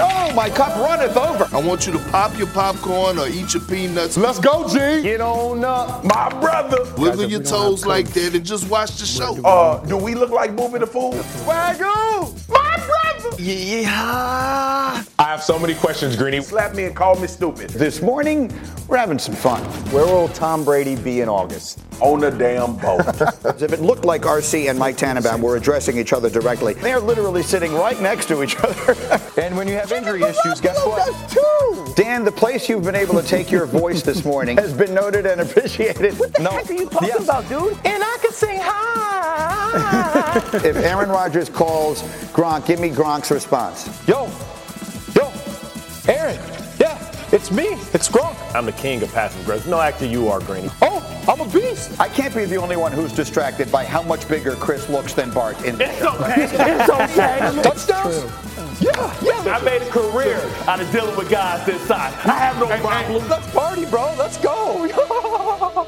Oh, my cup runneth over. I want you to pop your popcorn or eat your peanuts. Let's go, G. Get on up, my brother. Wiggle your toes like that and just watch the show. Do we look like Movie the Fool? Wagyu, my brother. Yeah. I have so many questions, Greeny. Slap me and call me stupid. This morning, we're having some fun. Where will Tom Brady be in August? On a damn boat. As if it looked like RC and Mike Tannenbaum were addressing each other directly. They're literally sitting right next to each other. And when you have injury issues, guess what? Dan, the place you've been able to take your voice this morning has been noted and appreciated. What the heck are you talking about, dude? And I can sing hi. If Aaron Rodgers calls Gronk, give me Gronk's response. Yo, Aaron, yeah, it's me, it's Gronk. I'm the king of passive aggressive. No, actually, you are, Greeny. Oh, I'm a beast. I can't be the only one who's distracted by how much bigger Chris looks than Bart. It's okay. It's okay. Touchdowns? Yeah. I made a career out of dealing with guys this size. I have no problem. Let's party, bro. Let's go.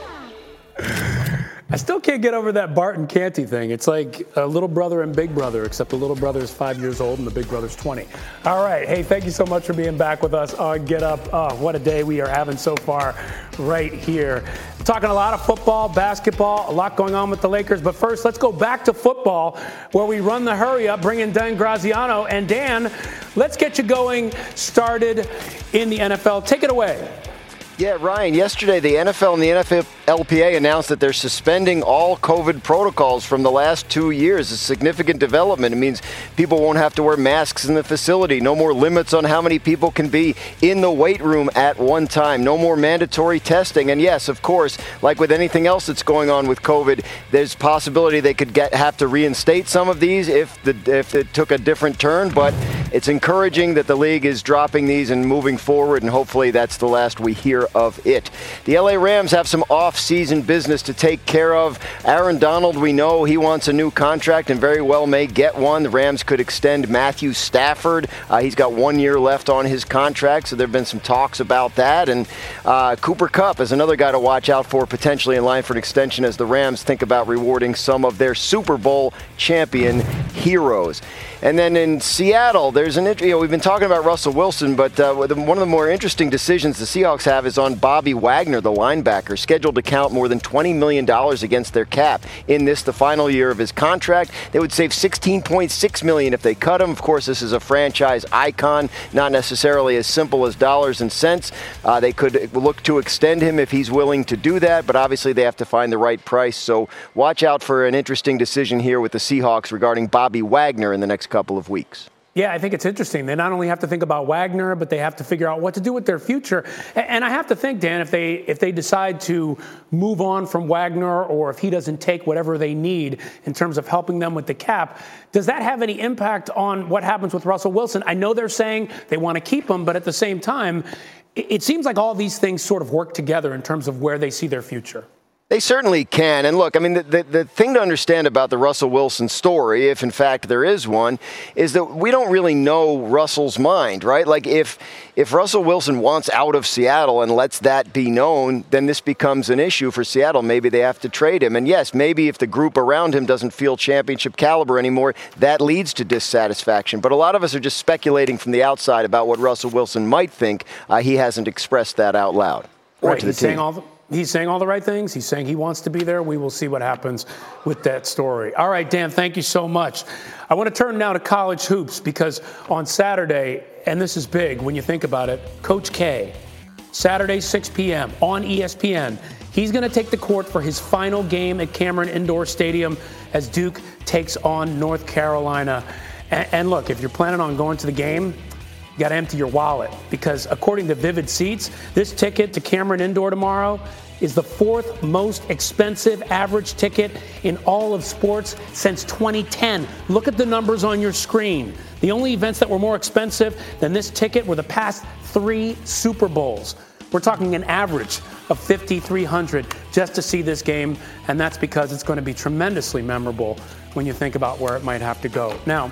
I still can't get over that Bart and Canty thing. It's like a little brother and big brother, except the little brother is 5 years old and the big brother's 20. All right. Hey, thank you so much for being back with us on Get Up. Oh, what a day we are having so far right here. Talking a lot of football, basketball, a lot going on with the Lakers. But first, let's go back to football where we run the hurry up, bring in Dan Graziano. And Dan, let's get you going started in the NFL. Take it away. Yeah, Ryan, yesterday the NFL and the NFLPA announced that they're suspending all COVID protocols from the last 2 years. A significant development. It means people won't have to wear masks in the facility. No more limits on how many people can be in the weight room at one time. No more mandatory testing. And yes, of course, like with anything else that's going on with COVID, there's possibility they could have to reinstate some of these if it took a different turn. But it's encouraging that the league is dropping these and moving forward, and hopefully that's the last we hear of it. The LA Rams have some off-season business to take care of. Aaron Donald, we know he wants a new contract and very well may get one. The Rams could extend Matthew Stafford. He's got 1 year left on his contract, so there have been some talks about that. And Cooper Kupp is another guy to watch out for, potentially in line for an extension as the Rams think about rewarding some of their Super Bowl champion heroes. And then in Seattle, there's we've been talking about Russell Wilson, but one of the more interesting decisions the Seahawks have is on Bobby Wagner, the linebacker, scheduled to count more than $20 million against their cap in the final year of his contract. They would save $16.6 million if they cut him. Of course, this is a franchise icon, not necessarily as simple as dollars and cents. They could look to extend him if he's willing to do that, but obviously they have to find the right price. So watch out for an interesting decision here with the Seahawks regarding Bobby Wagner in the next couple of weeks. Yeah, I think it's interesting. They not only have to think about Wagner, but they have to figure out what to do with their future. And I have to think, Dan, if they decide to move on from Wagner, or if he doesn't take whatever they need in terms of helping them with the cap, does that have any impact on what happens with Russell Wilson? I know they're saying they want to keep him, but at the same time, it seems like all these things sort of work together in terms of where they see their future. They certainly can. And look, I mean, the thing to understand about the Russell Wilson story, if in fact there is one, is that we don't really know Russell's mind, right? Like if Russell Wilson wants out of Seattle and lets that be known, then this becomes an issue for Seattle. Maybe they have to trade him. And yes, maybe if the group around him doesn't feel championship caliber anymore, that leads to dissatisfaction. But a lot of us are just speculating from the outside about what Russell Wilson might think. He hasn't expressed that out loud. Right, he's saying all the right things. He's saying he wants to be there. We will see what happens with that story. All right, Dan, thank you so much. I want to turn now to college hoops because on Saturday, and this is big when you think about it, Coach K, Saturday, 6 p.m. on ESPN, he's going to take the court for his final game at Cameron Indoor Stadium as Duke takes on North Carolina. And look, if you're planning on going to the game, you got to empty your wallet because according to Vivid Seats, this ticket to Cameron Indoor tomorrow is the fourth most expensive average ticket in all of sports since 2010. Look at the numbers on your screen. The only events that were more expensive than this ticket were the past 3 Super Bowls. We're talking an average of $5,300 just to see this game, and that's because it's going to be tremendously memorable when you think about where it might have to go. Now,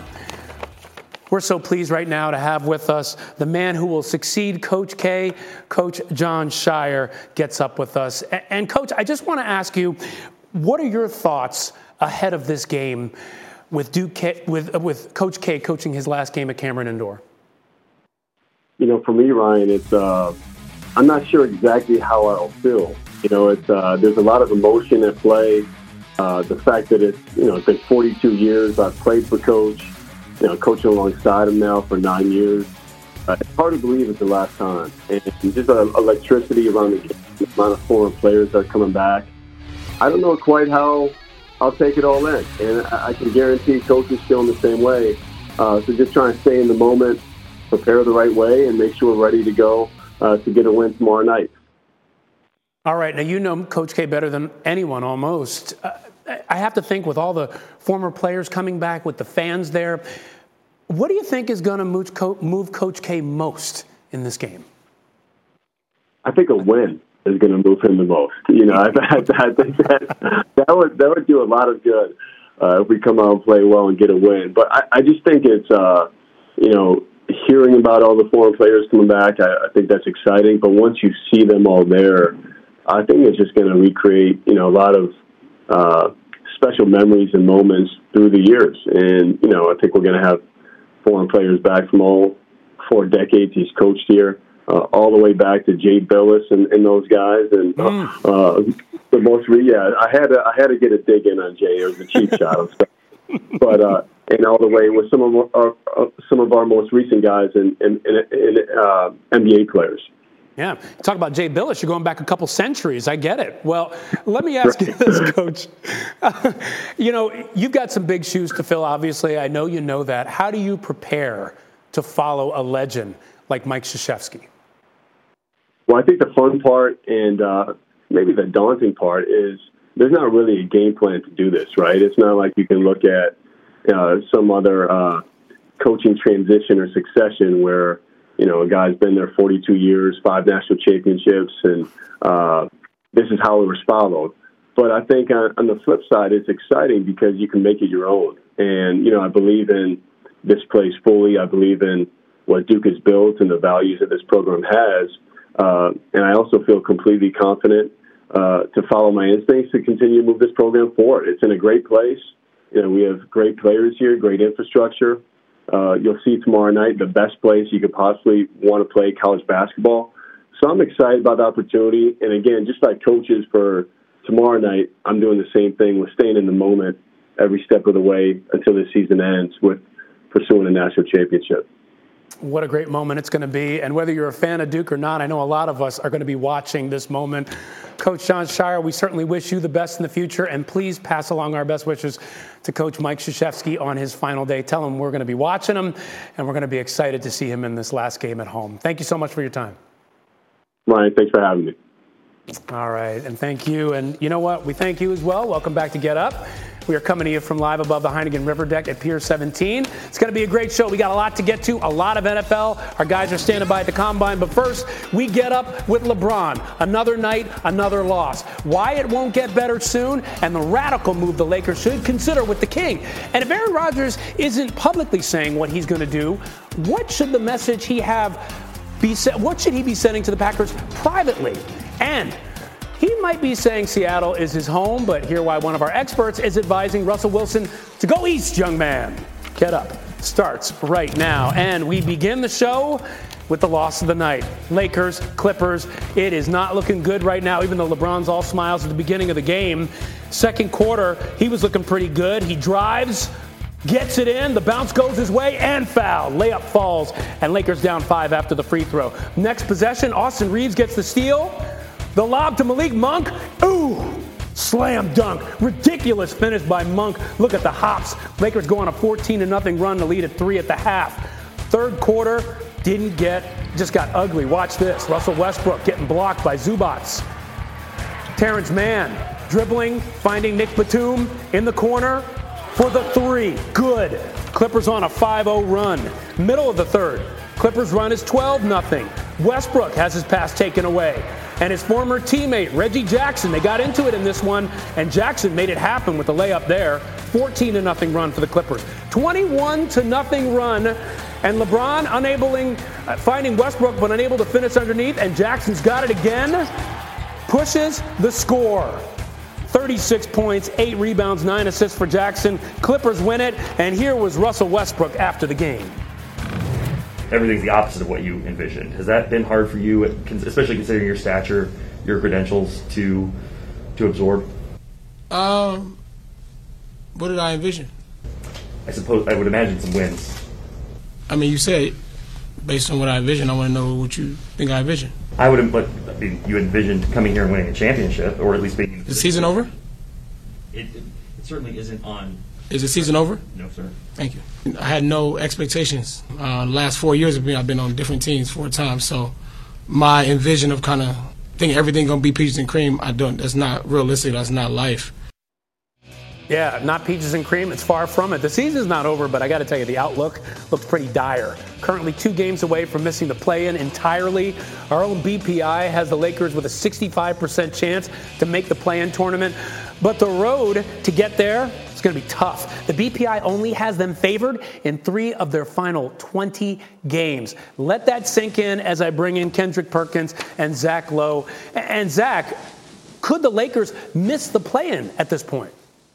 we're so pleased right now to have with us the man who will succeed Coach K. Coach Jon Scheyer gets up with us. And Coach, I just want to ask you, what are your thoughts ahead of this game with Coach K coaching his last game at Cameron Indoor? for me, Ryan, it's I'm not sure exactly how I'll feel. It's there's a lot of emotion at play. The fact that it's been 42 years. I've played for Coach, coaching alongside him now for 9 years. It's hard to believe it's the last time. And just electricity around the game, the amount of former players that are coming back. I don't know quite how I'll take it all in. And I can guarantee Coach is feeling the same way. So just try and stay in the moment, prepare the right way, and make sure we're ready to go to get a win tomorrow night. All right. Now, you know Coach K better than anyone almost. I have to think with all the former players coming back, with the fans there, what do you think is going to move Coach K most in this game? I think a win is going to move him the most. I think that would do a lot of good if we come out and play well and get a win. But I just think it's, hearing about all the foreign players coming back, I think that's exciting. But once you see them all there, I think it's just going to recreate, a lot of special memories and moments through the years. And, I think we're going to have foreign players back from all 4 decades he's coached here, all the way back to Jay Billis and those guys. And the most, I had to get a dig in on Jay. It was a cheap shot. But and all the way with some of our most recent guys and NBA players. Yeah, talk about Jay Billis. You're going back a couple centuries. I get it. Well, let me ask you this, Coach. You've got some big shoes to fill, obviously. I know you know that. How do you prepare to follow a legend like Mike Krzyzewski? Well, I think the fun part and maybe the daunting part is there's not really a game plan to do this, right? It's not like you can look at some other coaching transition or succession where a guy's been there 42 years, 5 national championships, and this is how it was followed. But I think on the flip side, it's exciting because you can make it your own. And, I believe in this place fully. I believe in what Duke has built and the values that this program has. And I also feel completely confident to follow my instincts to continue to move this program forward. It's in a great place. We have great players here, great infrastructure. You'll see tomorrow night the best place you could possibly want to play college basketball. So I'm excited about the opportunity. And again, just like coaches for tomorrow night, I'm doing the same thing with staying in the moment every step of the way until the season ends with pursuing a national championship. What a great moment it's going to be. And whether you're a fan of Duke or not, I know a lot of us are going to be watching this moment. Coach Jon Scheyer, we certainly wish you the best in the future. And please pass along our best wishes to Coach Mike Krzyzewski on his final day. Tell him we're going to be watching him, and we're going to be excited to see him in this last game at home. Thank you so much for your time. Ryan, thanks for having me. All right, and thank you. And you know what? We thank you as well. Welcome back to Get Up. We are coming to you from live above the Heineken River Deck at Pier 17. It's going to be a great show. We got a lot to get to, a lot of NFL. Our guys are standing by at the Combine. But first, we get up with LeBron. Another night, another loss. Why it won't get better soon, and the radical move the Lakers should consider with the King. And if Aaron Rodgers isn't publicly saying what he's going to do, what should the message he what should he be sending to the Packers privately? And he might be saying Seattle is his home, but hear why one of our experts is advising Russell Wilson to go east, young man. Get Up starts right now. And we begin the show with the loss of the night. Lakers, Clippers, it is not looking good right now, even though LeBron's all smiles at the beginning of the game. Second quarter, he was looking pretty good. He drives, gets it in, the bounce goes his way, and foul. Layup falls, and Lakers down 5 after the free throw. Next possession, Austin Reeves gets the steal. The lob to Malik Monk. Ooh, slam dunk. Ridiculous finish by Monk. Look at the hops. Lakers go on a 14-0 run to lead at 3 at the half. Third quarter, just got ugly. Watch this. Russell Westbrook getting blocked by Zubats. Terrence Mann dribbling, finding Nick Batum in the corner for the 3. Good. Clippers on a 5-0 run. Middle of the third. Clippers run is 12-0. Westbrook has his pass taken away. And his former teammate, Reggie Jackson, they got into it in this one, and Jackson made it happen with the layup there. 14-0 run for the Clippers. 21-0 run, and LeBron finding Westbrook, but unable to finish underneath, and Jackson's got it again. Pushes the score. 36 points, 8 rebounds, 9 assists for Jackson. Clippers win it, and here was Russell Westbrook after the game. everything's the opposite of what you envisioned. Has that been hard for you, especially considering your stature, your credentials, to absorb? What did I envision? I would imagine some wins. I mean, you said based on what I envision, I want to know what you think I envision. You envisioned coming here and winning a championship, or at least being. Is the season over? It certainly isn't on. Is the season over? No, sir. Thank you. I had no expectations. The last 4 years of me, I've been on different teams 4 times, so my envision of kind of thinking everything gonna be peaches and cream, that's not realistic. That's not life. Yeah, not peaches and cream. It's far from it. The season's not over, but I got to tell you, the outlook looks pretty dire. Currently 2 games away from missing the play-in entirely. Our own BPI has the Lakers with a 65% chance to make the play-in tournament. But the road to get there is going to be tough. The BPI only has them favored in 3 of their final 20 games. Let that sink in as I bring in Kendrick Perkins and Zach Lowe. And Zach, could the Lakers miss the play-in at this point?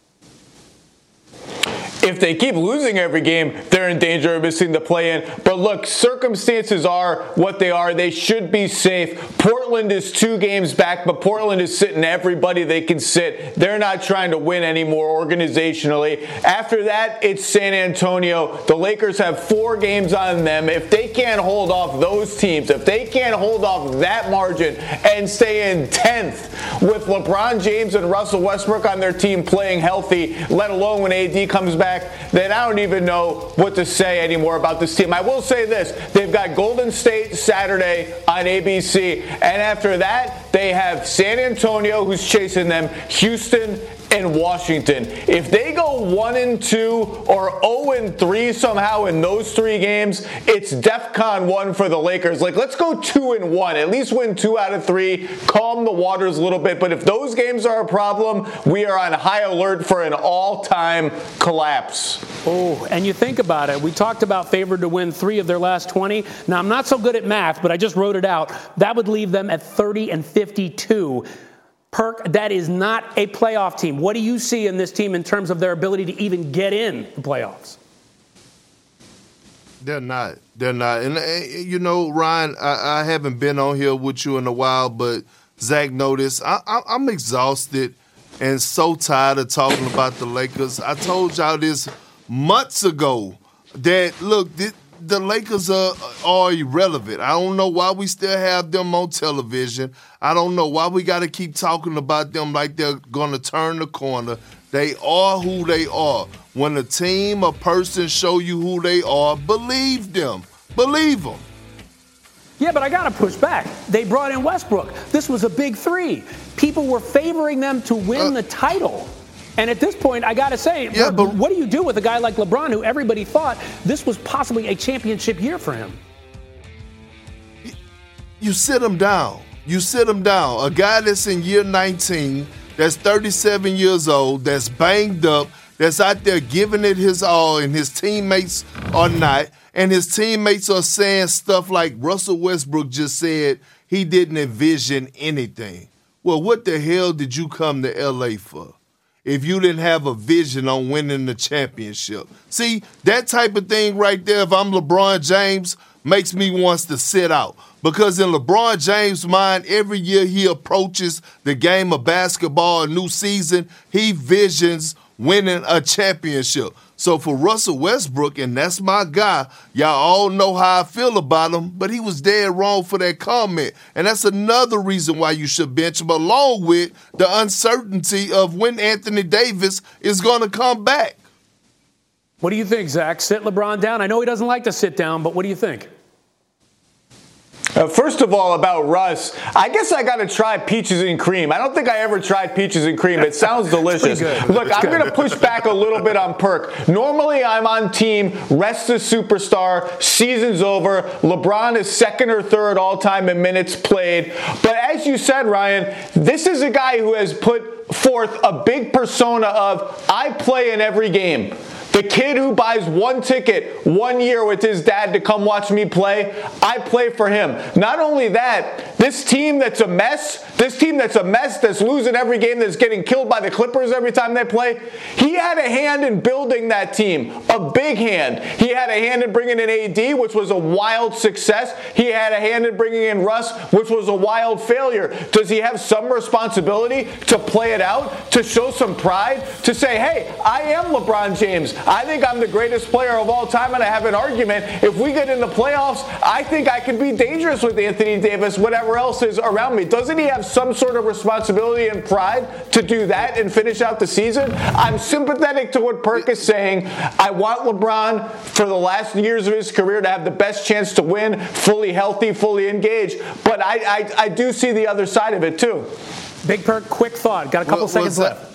If they keep losing every game, they're in danger of missing the play-in. But look, circumstances are what they are. They should be safe. Portland is 2 games back, but Portland is sitting everybody they can sit. They're not trying to win anymore organizationally. After that, it's San Antonio. The Lakers have 4 games on them. If they can't hold off those teams, if they can't hold off that margin and stay in 10th with LeBron James and Russell Westbrook on their team playing healthy, let alone when AD comes back, then I don't even know what to say anymore about this team. I will say this. They've got Golden State Saturday on ABC. And after that, they have San Antonio, who's chasing them, Houston, and Washington. If they go 1-2 or 0-3 somehow in those 3 games, it's DEFCON 1 for the Lakers. Let's go 2-1. At least win 2 out of 3. Calm the waters a little bit. But if those games are a problem, we are on high alert for an all-time collapse. Oh, and you think about it. We talked about favored to win 3 of their last 20. Now, I'm not so good at math, but I just wrote it out. That would leave them at 30-52. Perk, that is not a playoff team. What do you see in this team in terms of their ability to even get in the playoffs? They're not. And, Ryan, I haven't been on here with you in a while, but Zach noticed I'm exhausted and so tired of talking about the Lakers. I told y'all this months ago that, look, the Lakers are irrelevant. I don't know why we still have them on television. I don't know why we got to keep talking about them like they're going to turn the corner. They are who they are. When a team, a person show you who they are, believe them. Believe them. Yeah, but I got to push back. They brought in Westbrook. This was a big 3. People were favoring them to win the title. And at this point, I got to say, but what do you do with a guy like LeBron, who everybody thought this was possibly a championship year for him? You sit him down. A guy that's in year 19, that's 37 years old, that's banged up, that's out there giving it his all, and his teammates are not. And his teammates are saying stuff like Russell Westbrook just said he didn't envision anything. Well, what the hell did you come to L.A. for if you didn't have a vision on winning the championship? See, that type of thing right there, if I'm LeBron James, makes me want to sit out. Because in LeBron James' mind, every year he approaches the game of basketball, a new season, he visions winning a championship. So for Russell Westbrook, and that's my guy, y'all all know how I feel about him, but he was dead wrong for that comment. And that's another reason why you should bench him, along with the uncertainty of when Anthony Davis is going to come back. What do you think, Zach? Sit LeBron down? I know he doesn't like to sit down, but what do you think? First of all, about Russ, I guess I got to try peaches and cream. I don't think I ever tried peaches and cream. It sounds delicious. Look, I'm going to push back a little bit on Perk. Normally, I'm on team, rest the superstar, season's over. LeBron is 2nd or 3rd all-time in minutes played. But as you said, Ryan, this is a guy who has put forth a big persona of, I play in every game. The kid who buys one ticket 1 year with his dad to come watch me play, I play for him. Not only that, this team that's a mess, that's losing every game, that's getting killed by the Clippers every time they play, he had a hand in building that team, a big hand. He had a hand in bringing in AD, which was a wild success. He had a hand in bringing in Russ, which was a wild failure. Does he have some responsibility to play it out, to show some pride, to say, hey, I am LeBron James. I think I'm the greatest player of all time, and I have an argument. If we get in the playoffs, I think I can be dangerous with Anthony Davis, whatever else is around me. Doesn't he have some sort of responsibility and pride to do that and finish out the season? I'm sympathetic to what Perk is saying. I want LeBron for the last years of his career to have the best chance to win, fully healthy, fully engaged. But I do see the other side of it, too. Big Perk, quick thought. Got a couple seconds left.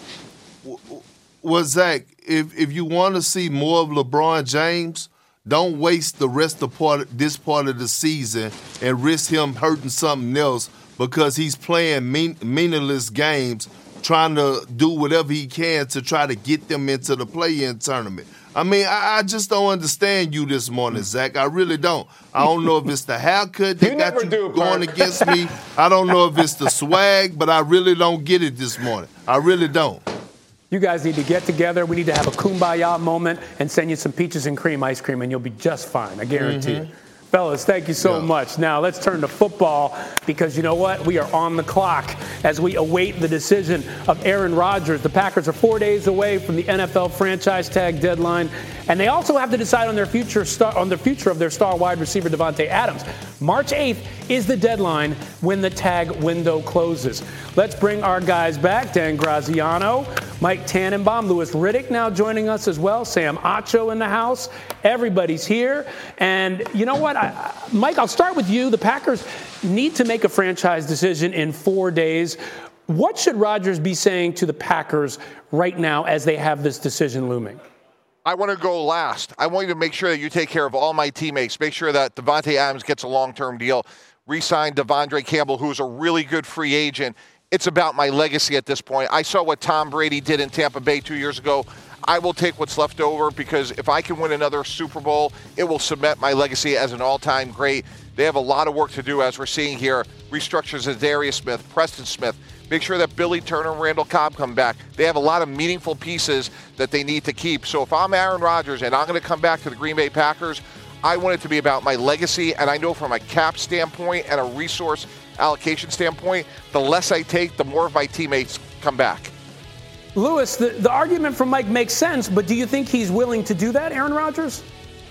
Well, Zach, if you want to see more of LeBron James, don't waste the rest of this part of the season and risk him hurting something else because he's playing meaningless games, trying to do whatever he can to try to get them into the play-in tournament. I mean, I just don't understand you this morning, Zach. I really don't. I don't know if it's the haircut that got you going against me. I don't know if it's the swag, but I really don't get it this morning. I really don't. You guys need to get together. We need to have a kumbaya moment and send you some peaches and cream ice cream, and you'll be just fine. I guarantee you. Fellas, thank you so much. Now, let's turn to football because you know what? We are on the clock as we await the decision of Aaron Rodgers. The Packers are 4 days away from the NFL franchise tag deadline, and they also have to decide on their future of their star wide receiver, Davante Adams. March 8th is the deadline when the tag window closes. Let's bring our guys back. Dan Graziano, Mike Tannenbaum, Louis Riddick now joining us as well. Sam Acho in the house. Everybody's here. And you know what? Mike, I'll start with you. The Packers need to make a franchise decision in 4 days. What should Rodgers be saying to the Packers right now as they have this decision looming? I want to go last. I want you to make sure that you take care of all my teammates. Make sure that Davante Adams gets a long-term deal. Re-sign Devondre Campbell, who's a really good free agent. It's about my legacy at this point. I saw what Tom Brady did in Tampa Bay 2 years ago. I will take what's left over because if I can win another Super Bowl, it will cement my legacy as an all-time great. They have a lot of work to do, as we're seeing here. Restructures Zadarius Smith, Preston Smith. Make sure that Billy Turner and Randall Cobb come back. They have a lot of meaningful pieces that they need to keep. So if I'm Aaron Rodgers and I'm going to come back to the Green Bay Packers, I want it to be about my legacy. And I know from a cap standpoint and a resource allocation standpoint, the less I take, the more of my teammates come back. Louis, the argument from Mike makes sense, but do you think he's willing to do that, Aaron Rodgers?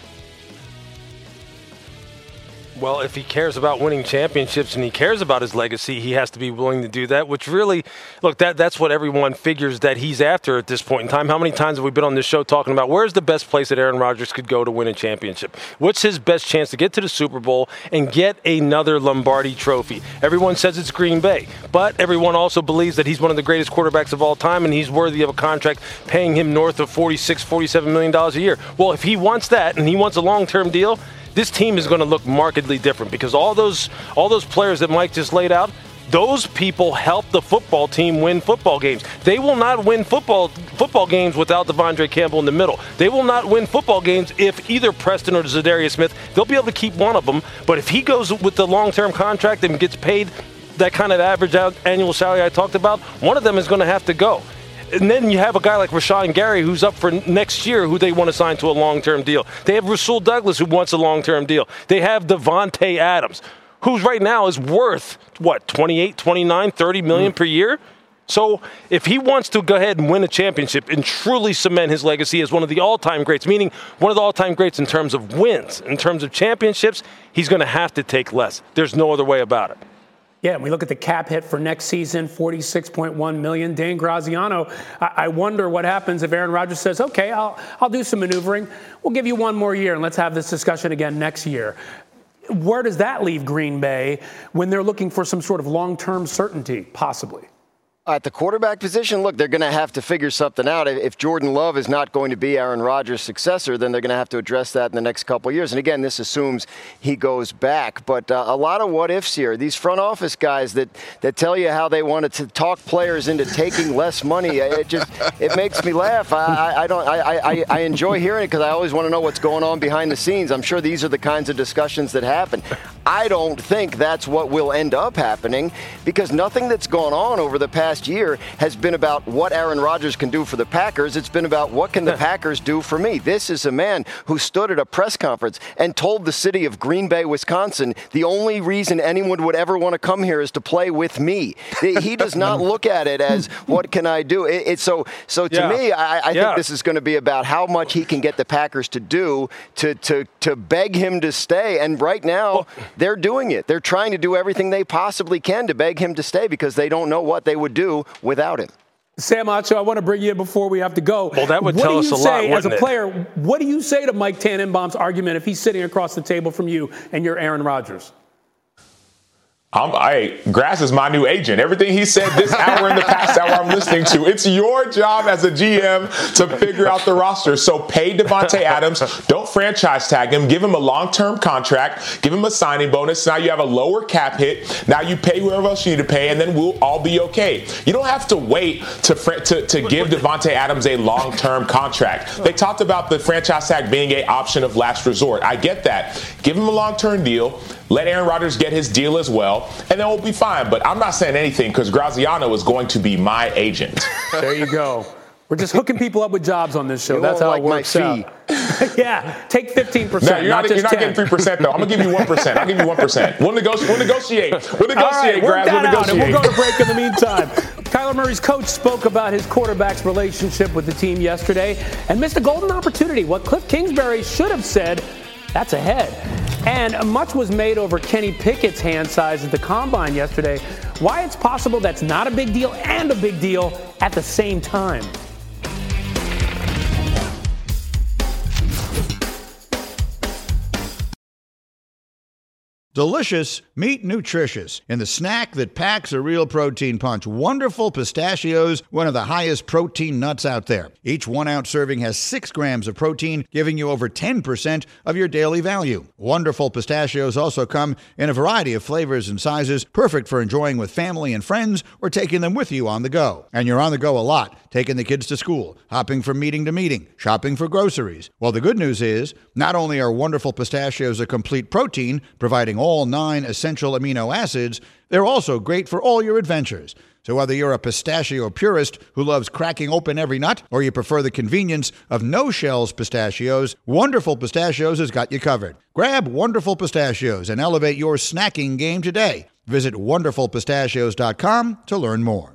Well, if he cares about winning championships and he cares about his legacy, he has to be willing to do that, which really, look, that's what everyone figures that he's after at this point in time. How many times have we been on this show talking about where's the best place that Aaron Rodgers could go to win a championship? What's his best chance to get to the Super Bowl and get another Lombardi trophy? Everyone says it's Green Bay, but everyone also believes that he's one of the greatest quarterbacks of all time and he's worthy of a contract paying him north of $46, $47 million a year. Well, if he wants that and he wants a long-term deal, this team is going to look markedly different because all those players that Mike just laid out, those people help the football team win football games. They will not win football games without Devondre Campbell in the middle. They will not win football games if either Preston or Zadarius Smith, they'll be able to keep one of them. But if he goes with the long-term contract and gets paid that kind of average annual salary I talked about, one of them is going to have to go. And then you have a guy like Rashawn Gary who's up for next year who they want to sign to a long-term deal. They have Rasul Douglas who wants a long-term deal. They have Davante Adams, who's right now is worth, 28, 29, 30 million per year? So if he wants to go ahead and win a championship and truly cement his legacy as one of the all-time greats, meaning one of the all-time greats in terms of wins, in terms of championships, he's going to have to take less. There's no other way about it. Yeah, and we look at the cap hit for next season, $46.1 million. Dan Graziano, I wonder what happens if Aaron Rodgers says, okay, I'll do some maneuvering. We'll give you one more year, and let's have this discussion again next year. Where does that leave Green Bay when they're looking for some sort of long-term certainty, possibly? At the quarterback position, look, they're going to have to figure something out. If Jordan Love is not going to be Aaron Rodgers' successor, then they're going to have to address that in the next couple of years. And again, this assumes he goes back. But a lot of what ifs here. These front office guys that tell you how they wanted to talk players into taking less money, it makes me laugh. I enjoy hearing it because I always want to know what's going on behind the scenes. I'm sure these are the kinds of discussions that happen. I don't think that's what will end up happening because nothing that's gone on over the past year has been about what Aaron Rodgers can do for the Packers. It's been about what can the Packers do for me. This is a man who stood at a press conference and told the city of Green Bay, Wisconsin, the only reason anyone would ever want to come here is to play with me. He does not look at it as what can I do. So to me, I think this is going to be about how much he can get the Packers to do to beg him to stay. And right now, they're doing it. They're trying to do everything they possibly can to beg him to stay because they don't know what they would do without him. Sam Acho, I want to bring you in before we have to go. Well, that would tell us a lot, as a player, what do you say to Mike Tannenbaum's argument if he's sitting across the table from you and you're Aaron Rodgers? Grass is my new agent. Everything he said this hour and the past hour I'm listening to. It's your job as a GM to figure out the roster. So pay Davante Adams. Don't franchise tag him. Give him a long-term contract. Give him a signing bonus. Now you have a lower cap hit. Now you pay whoever else you need to pay, and then we'll all be okay. You don't have to wait to give Davante Adams a long-term contract. They talked about the franchise tag being an option of last resort. I get that. Give him a long-term deal. Let Aaron Rodgers get his deal as well, and then we'll be fine. But I'm not saying anything because Graziano is going to be my agent. There you go. We're just hooking people up with jobs on this show. That's how it works out. Yeah, take 15%. No, you're not getting 3%, though. I'm going to give you 1%. I'll give you 1%. We'll negotiate. We'll negotiate, Graz. We'll negotiate. And we'll go to break in the meantime. Kyler Murray's coach spoke about his quarterback's relationship with the team yesterday and missed a golden opportunity. What Cliff Kingsbury should have said, that's ahead. And much was made over Kenny Pickett's hand size at the Combine yesterday. Why it's possible that's not a big deal and a big deal at the same time. Delicious, meet nutritious. In the snack that packs a real protein punch, Wonderful Pistachios, one of the highest protein nuts out there. Each 1 ounce serving has 6 grams of protein, giving you over 10% of your daily value. Wonderful Pistachios also come in a variety of flavors and sizes, perfect for enjoying with family and friends or taking them with you on the go. And you're on the go a lot, taking the kids to school, hopping from meeting to meeting, shopping for groceries. Well, the good news is, not only are Wonderful Pistachios a complete protein, providing all 9 essential amino acids, they're also great for all your adventures. So whether you're a pistachio purist who loves cracking open every nut, or you prefer the convenience of no-shells pistachios, Wonderful Pistachios has got you covered. Grab Wonderful Pistachios and elevate your snacking game today. Visit wonderfulpistachios.com to learn more.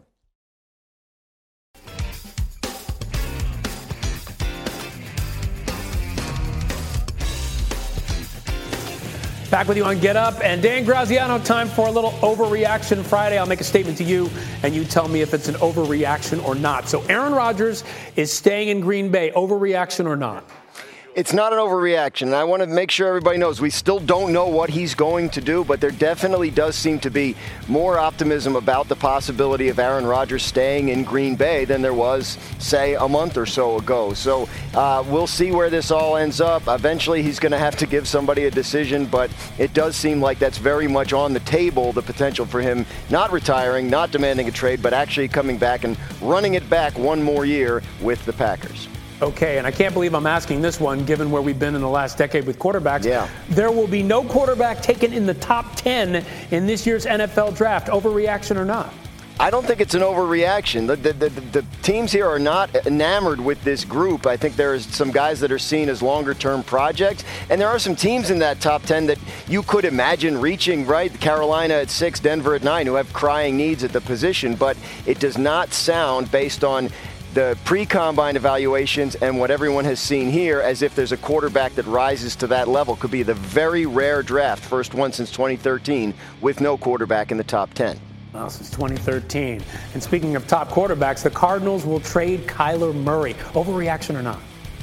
Back with you on Get Up. And Dan Graziano, time for a little overreaction Friday. I'll make a statement to you, and you tell me if it's an overreaction or not. So Aaron Rodgers is staying in Green Bay. Overreaction or not? It's not an overreaction, and I want to make sure everybody knows we still don't know what he's going to do, but there definitely does seem to be more optimism about the possibility of Aaron Rodgers staying in Green Bay than there was, say, a month or so ago. So we'll see where this all ends up. Eventually, he's going to have to give somebody a decision, but it does seem like that's very much on the table, the potential for him not retiring, not demanding a trade, but actually coming back and running it back one more year with the Packers. Okay, and I can't believe I'm asking this one, given where we've been in the last decade with quarterbacks. Yeah. There will be no quarterback taken in the top 10 in this year's NFL draft. Overreaction or not? I don't think it's an overreaction. The teams here are not enamored with this group. I think there's some guys that are seen as longer-term projects, and there are some teams in that top 10 that you could imagine reaching, right? Carolina at 6, Denver at 9, who have crying needs at the position, but it does not sound, based on the pre-combine evaluations and what everyone has seen here, as if there's a quarterback that rises to that level. Could be the very rare draft, first one since 2013, with no quarterback in the top 10. Well, since 2013. And speaking of top quarterbacks, the Cardinals will trade Kyler Murray. Overreaction or not?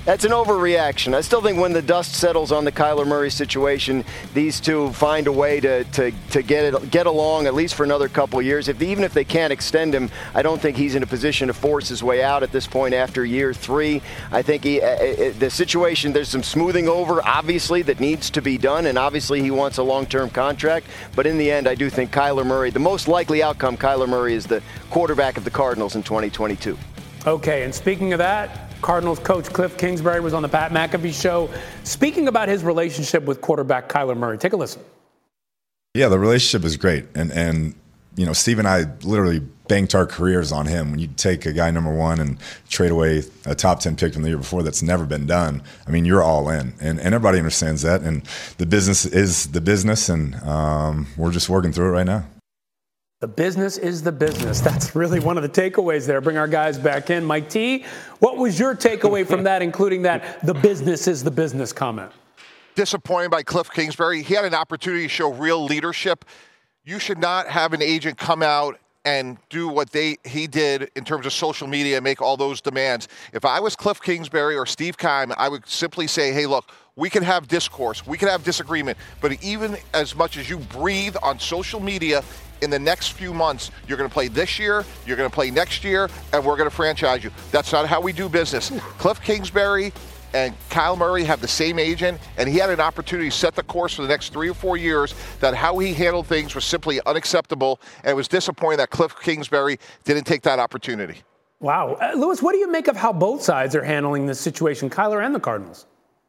That's an overreaction. I still think when the dust settles on the Kyler Murray situation, these two find a way to get along at least for another couple of years. Even if they can't extend him, I don't think he's in a position to force his way out at this point after year 3. I think the situation, there's some smoothing over, obviously, that needs to be done, and obviously he wants a long-term contract. But in the end, I do think Kyler Murray, the most likely outcome, Kyler Murray is the quarterback of the Cardinals in 2022. Okay, and speaking of that, Cardinals coach Cliff Kingsbury was on the Pat McAfee show speaking about his relationship with quarterback Kyler Murray. Take a listen. Yeah, the relationship is great. And you know, Steve and I literally banked our careers on him. When you take a guy number 1 and trade away a top 10 pick from the year before, that's never been done. I mean, you're all in. And everybody understands that. And the business is the business, and we're just working through it right now. The business is the business. That's really one of the takeaways there. Bring our guys back in. Mike T, what was your takeaway from that, including that the business is the business comment? Disappointed by Cliff Kingsbury. He had an opportunity to show real leadership. You should not have an agent come out and do what he did in terms of social media and make all those demands. If I was Cliff Kingsbury or Steve Keim, I would simply say, hey, look, we can have discourse, we can have disagreement, but even as much as you breathe on social media, in the next few months, you're going to play this year, you're going to play next year, and we're going to franchise you. That's not how we do business. Cliff Kingsbury and Kyle Murray have the same agent, and he had an opportunity to set the course for the next 3 or 4 years. That how he handled things was simply unacceptable, and it was disappointing that Cliff Kingsbury didn't take that opportunity. Wow. Louis, what do you make of how both sides are handling this situation, Kyler and the Cardinals?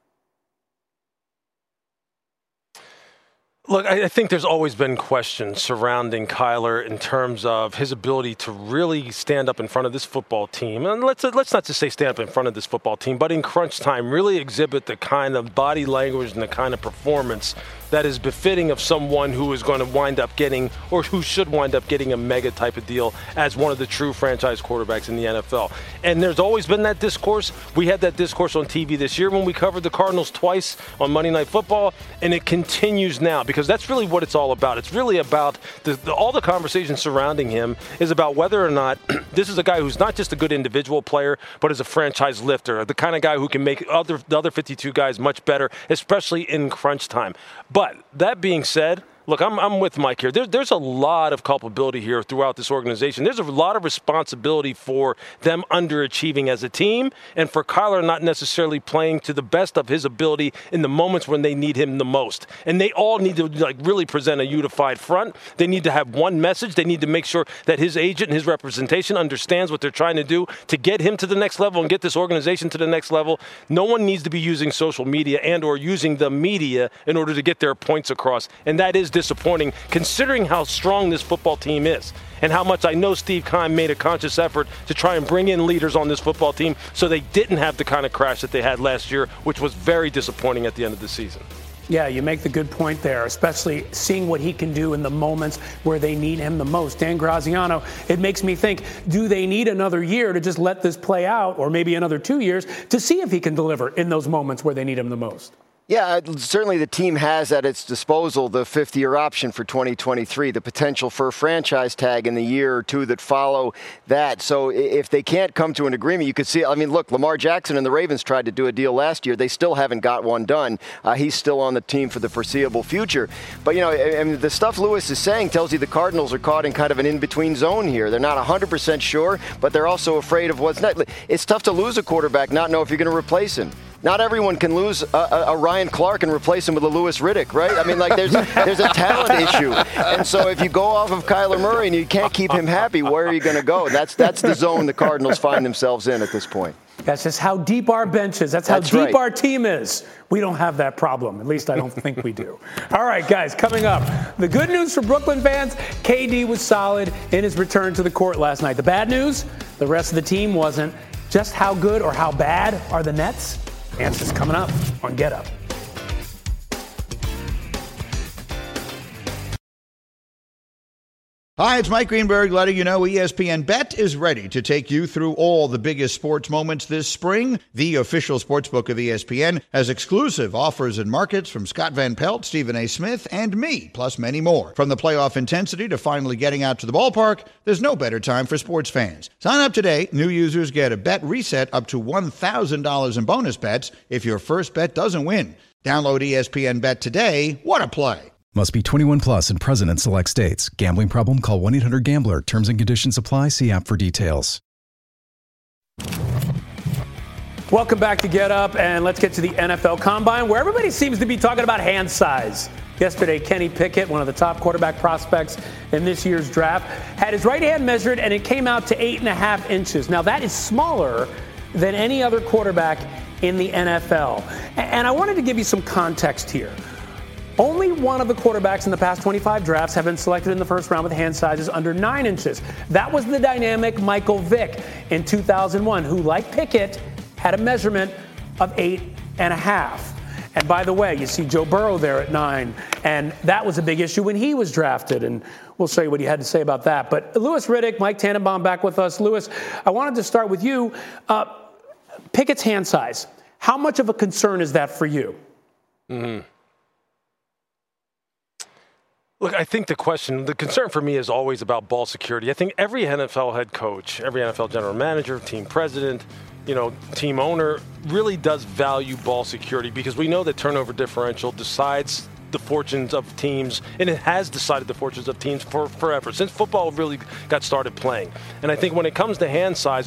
Look, I think there's always been questions surrounding Kyler in terms of his ability to really stand up in front of this football team. And let's not just say stand up in front of this football team, but in crunch time, really exhibit the kind of body language and the kind of performance that is befitting of someone who is going to wind up getting, or who should wind up getting, a mega type of deal as one of the true franchise quarterbacks in the NFL. And there's always been that discourse. We had that discourse on TV this year when we covered the Cardinals twice on Monday Night Football, and it continues now because that's really what it's all about. It's really about all the conversation surrounding him is about whether or not this is a guy who's not just a good individual player, but is a franchise lifter, the kind of guy who can make the other 52 guys much better, especially in crunch time. But that being said, look, I'm with Mike here. There's a lot of culpability here throughout this organization. There's a lot of responsibility for them underachieving as a team and for Kyler not necessarily playing to the best of his ability in the moments when they need him the most. And they all need to really present a unified front. They need to have one message. They need to make sure that his agent and his representation understands what they're trying to do to get him to the next level and get this organization to the next level. No one needs to be using social media and or using the media in order to get their points across. And that is disappointing considering how strong this football team is and how much I know Steve Keim made a conscious effort to try and bring in leaders on this football team so they didn't have the kind of crash that they had last year, which was very disappointing at the end of the season. Yeah, you make the good point there, especially seeing what he can do in the moments where they need him the most. Dan Graziano, it makes me think, do they need another year to just let this play out, or maybe another 2 years to see if he can deliver in those moments where they need him the most? Yeah, certainly the team has at its disposal the fifth-year option for 2023, the potential for a franchise tag in the year or two that follow that. So if they can't come to an agreement, you could see, I mean, look, Lamar Jackson and the Ravens tried to do a deal last year. They still haven't got one done. He's still on the team for the foreseeable future. But, you know, I mean, the stuff Louis is saying tells you the Cardinals are caught in kind of an in-between zone here. They're not 100% sure, but they're also afraid of what's next. It's tough to lose a quarterback, not know if you're going to replace him. Not everyone can lose a Ryan Clark and replace him with a Louis Riddick, right? I mean, like, there's a talent issue. And so if you go off of Kyler Murray and you can't keep him happy, where are you going to go? That's the zone the Cardinals find themselves in at this point. That's just how deep our bench is. That's how deep our team is. We don't have that problem. At least I don't think we do. All right, guys, coming up. The good news for Brooklyn fans, KD was solid in his return to the court last night. The bad news, the rest of the team wasn't. Just how good or how bad are the Nets? Answers coming up on Get Up. Hi, it's Mike Greenberg letting you know ESPN Bet is ready to take you through all the biggest sports moments this spring. The official sportsbook of ESPN has exclusive offers and markets from Scott Van Pelt, Stephen A. Smith, and me, plus many more. From the playoff intensity to finally getting out to the ballpark, there's no better time for sports fans. Sign up today. New users get a bet reset up to $1,000 in bonus bets if your first bet doesn't win. Download ESPN Bet today. What a play. Must be 21 plus and present in select states. Gambling problem? Call 1-800-GAMBLER. Terms and conditions apply. See app for details. Welcome back to Get Up, and let's get to the NFL Combine, where everybody seems to be talking about hand size. Yesterday, Kenny Pickett, one of the top quarterback prospects in this year's draft, had his right hand measured, and it came out to 8.5 inches. Now, that is smaller than any other quarterback in the NFL. And I wanted to give you some context here. Only one of the quarterbacks in the past 25 drafts have been selected in the first round with hand sizes under 9 inches. That was the dynamic Michael Vick in 2001, who, like Pickett, had a measurement of 8.5. And by the way, you see Joe Burrow there at 9, and that was a big issue when he was drafted, and we'll show you what he had to say about that. But Louis Riddick, Mike Tannenbaum back with us. Louis, I wanted to start with you. Pickett's hand size, how much of a concern is that for you? Look, I think the concern for me is always about ball security. I think every NFL head coach, every NFL general manager, team president, team owner really does value ball security, because we know that turnover differential decides the fortunes of teams, and it has decided the fortunes of teams for forever, since football really got started playing. And I think when it comes to hand size,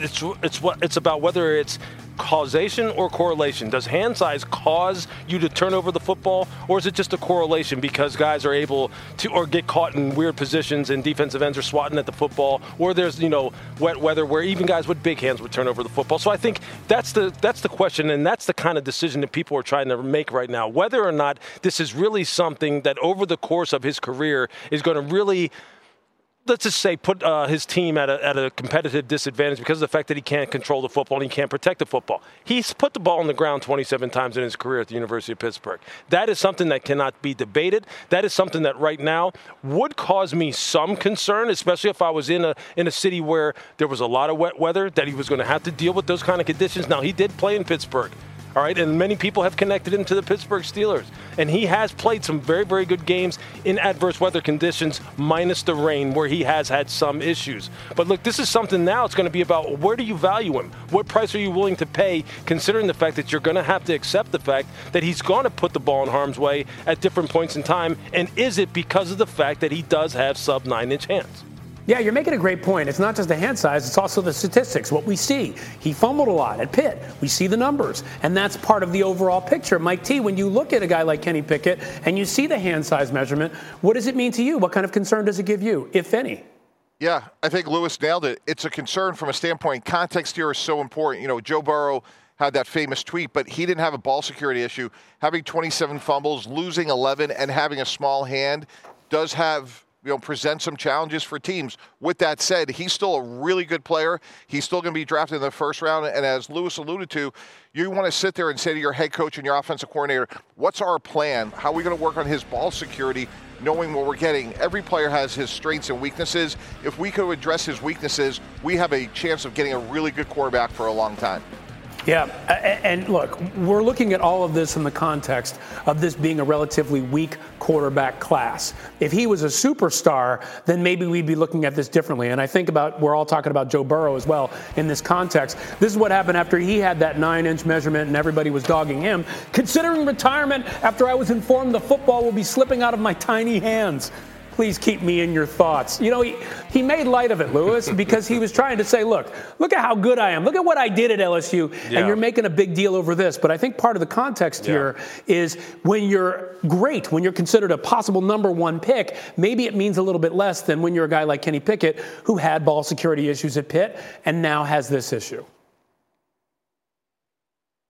it's about whether it's causation or correlation. Does hand size cause you to turn over the football, or is it just a correlation because guys are able to, or get caught in weird positions and defensive ends are swatting at the football, or there's wet weather where even guys with big hands would turn over the football? So I think that's the question, and that's the kind of decision that people are trying to make right now, whether or not this is really something that over the course of his career is going to really, let's just say, put his team at a competitive disadvantage because of the fact that he can't control the football and he can't protect the football. He's put the ball on the ground 27 times in his career at the University of Pittsburgh. That is something that cannot be debated. That is something that right now would cause me some concern, especially if I was in a city where there was a lot of wet weather, that he was going to have to deal with those kind of conditions. Now, he did play in Pittsburgh. All right, and many people have connected him to the Pittsburgh Steelers. And he has played some very, very good games in adverse weather conditions, minus the rain, where he has had some issues. But look, this is something now it's going to be about, where do you value him? What price are you willing to pay, considering the fact that you're going to have to accept the fact that he's going to put the ball in harm's way at different points in time? And is it because of the fact that he does have sub 9-inch hands? Yeah, you're making a great point. It's not just the hand size, it's also the statistics, what we see. He fumbled a lot at Pitt. We see the numbers, and that's part of the overall picture. Mike T., when you look at a guy like Kenny Pickett and you see the hand size measurement, what does it mean to you? What kind of concern does it give you, if any? Yeah, I think Lewis nailed it. It's a concern from a standpoint. Context here is so important. Joe Burrow had that famous tweet, but he didn't have a ball security issue. Having 27 fumbles, losing 11, and having a small hand does have present some challenges for teams. With that said, he's still a really good player. He's still going to be drafted in the first round. And as Lewis alluded to, you want to sit there and say to your head coach and your offensive coordinator, what's our plan? How are we going to work on his ball security, knowing what we're getting? Every player has his strengths and weaknesses. If we could address his weaknesses, we have a chance of getting a really good quarterback for a long time. Yeah, and look, we're looking at all of this in the context of this being a relatively weak quarterback class. If he was a superstar, then maybe we'd be looking at this differently. And I think we're all talking about Joe Burrow as well in this context. This is what happened after he had that 9-inch measurement and everybody was dogging him. Considering retirement after I was informed the football will be slipping out of my tiny hands. Please keep me in your thoughts. He made light of it, Lewis, because he was trying to say, look at how good I am. Look at what I did at LSU. Yeah. And you're making a big deal over this. But I think part of the context here is when you're great, when you're considered a possible number one pick, maybe it means a little bit less than when you're a guy like Kenny Pickett, who had ball security issues at Pitt and now has this issue.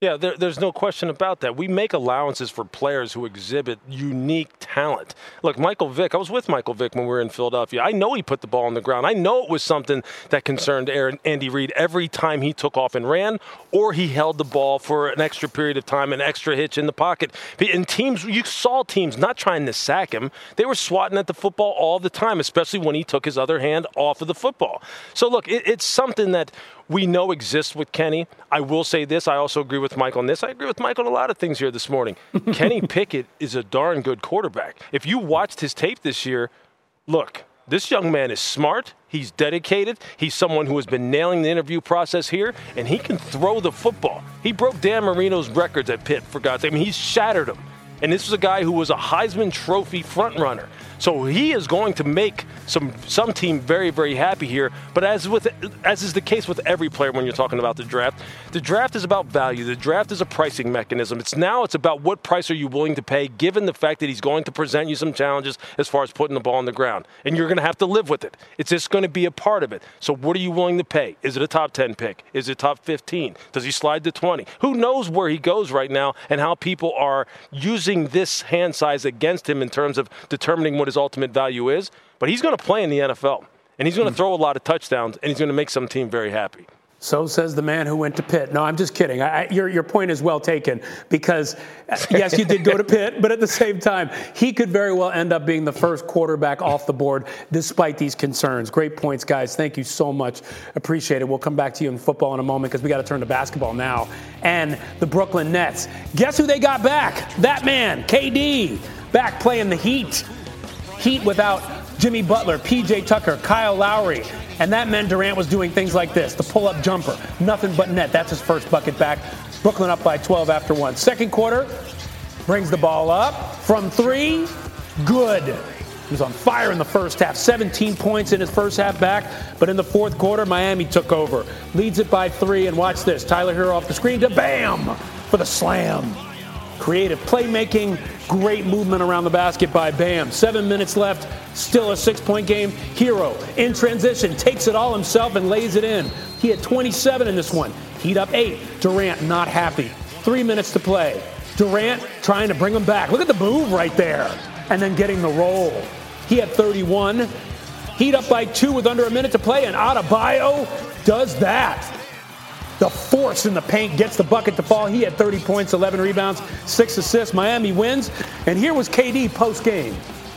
Yeah, there's no question about that. We make allowances for players who exhibit unique talent. Look, Michael Vick, I was with Michael Vick when we were in Philadelphia. I know he put the ball on the ground. I know it was something that concerned Andy Reid every time he took off and ran, or he held the ball for an extra period of time, an extra hitch in the pocket. And teams, you saw teams not trying to sack him. They were swatting at the football all the time, especially when he took his other hand off of the football. So, look, it's something that we know exists with Kenny. I will say this. I also agree with Mike on this. I agree with Mike on a lot of things here this morning. Kenny Pickett is a darn good quarterback. If you watched his tape this year, look, this young man is smart. He's dedicated. He's someone who has been nailing the interview process here, and he can throw the football. He broke Dan Marino's records at Pitt, for God's sake. I mean, he's shattered them. And this was a guy who was a Heisman Trophy frontrunner. So he is going to make some team very, very happy here. But as is the case with every player when you're talking about the draft is about value. The draft is a pricing mechanism. It's about what price are you willing to pay, given the fact that he's going to present you some challenges as far as putting the ball on the ground. And you're going to have to live with it. It's just going to be a part of it. So what are you willing to pay? Is it a top 10 pick? Is it top 15? Does he slide to 20? Who knows where he goes right now and how people are using this hand size against him in terms of determining what his ultimate value is. But he's going to play in the NFL, and he's going to throw a lot of touchdowns, and he's going to make some team very happy. So says the man who went to Pitt. No, I'm just kidding. Your point is well taken because, yes, you did go to Pitt, but at the same time, he could very well end up being the first quarterback off the board despite these concerns. Great points, guys. Thank you so much. Appreciate it. We'll come back to you in football in a moment because we got to turn to basketball now. And the Brooklyn Nets. Guess who they got back? That man, KD, back playing the Heat. Heat without Jimmy Butler, P.J. Tucker, Kyle Lowry. And that meant Durant was doing things like this, the pull-up jumper, nothing but net. That's his first bucket back. Brooklyn up by 12 after one. Second quarter, brings the ball up from three. Good. He was on fire in the first half. 17 points in his first half back. But in the fourth quarter, Miami took over. Leads it by 3. And watch this. Tyler Hero off the screen to bam for the slam. Creative playmaking, great movement around the basket by Bam. 7 minutes left, still a 6-point game. Hero in transition, takes it all himself and lays it in. He had 27 in this one. Heat up 8. Durant not happy. 3 minutes to play. Durant trying to bring him back. Look at the move right there. And then getting the roll. He had 31. Heat up by 2 with under a minute to play, and Adebayo does that. The force in the paint gets the bucket to fall. He had 30 points, 11 rebounds, 6 assists. Miami wins. And here was KD post-game.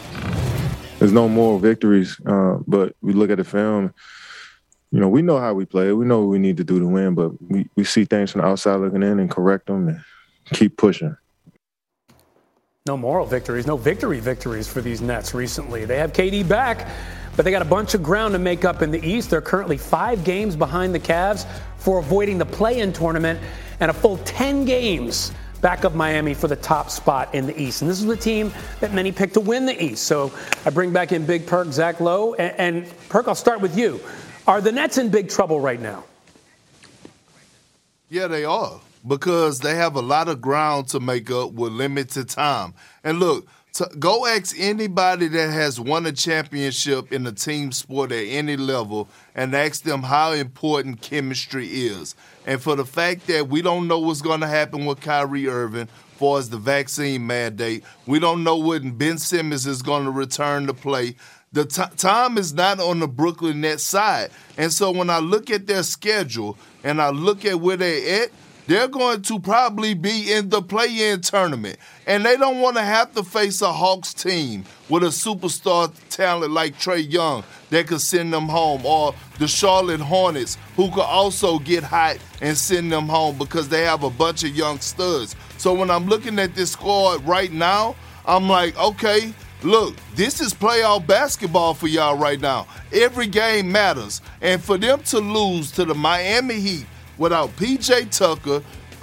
There's no moral victories, but we look at the film. You know, we know how we play. We know what we need to do to win, but we see things from the outside looking in and correct them and keep pushing. No moral victories, no victories for these Nets recently. They have KD back, but they got a bunch of ground to make up in the East. They're currently 5 games behind the Cavs for avoiding the play-in tournament and a full 10 games back of Miami for the top spot in the East. And this is the team that many picked to win the East. So I bring back in Big Perk, Zach Lowe. And Perk, I'll start with you. Are the Nets in big trouble right now? Yeah, they are, because they have a lot of ground to make up with limited time. And look, go ask anybody that has won a championship in a team sport at any level and ask them how important chemistry is. And for the fact that we don't know what's going to happen with Kyrie Irving as far as the vaccine mandate, we don't know when Ben Simmons is going to return to play. The time is not on the Brooklyn Nets side. And so when I look at their schedule and I look at where they're at, they're going to probably be in the play-in tournament. And they don't want to have to face a Hawks team with a superstar talent like Trae Young that could send them home, or the Charlotte Hornets, who could also get hot and send them home because they have a bunch of young studs. So when I'm looking at this squad right now, I'm like, okay, look, this is playoff basketball for y'all right now. Every game matters. And for them to lose to the Miami Heat without P.J. Tucker,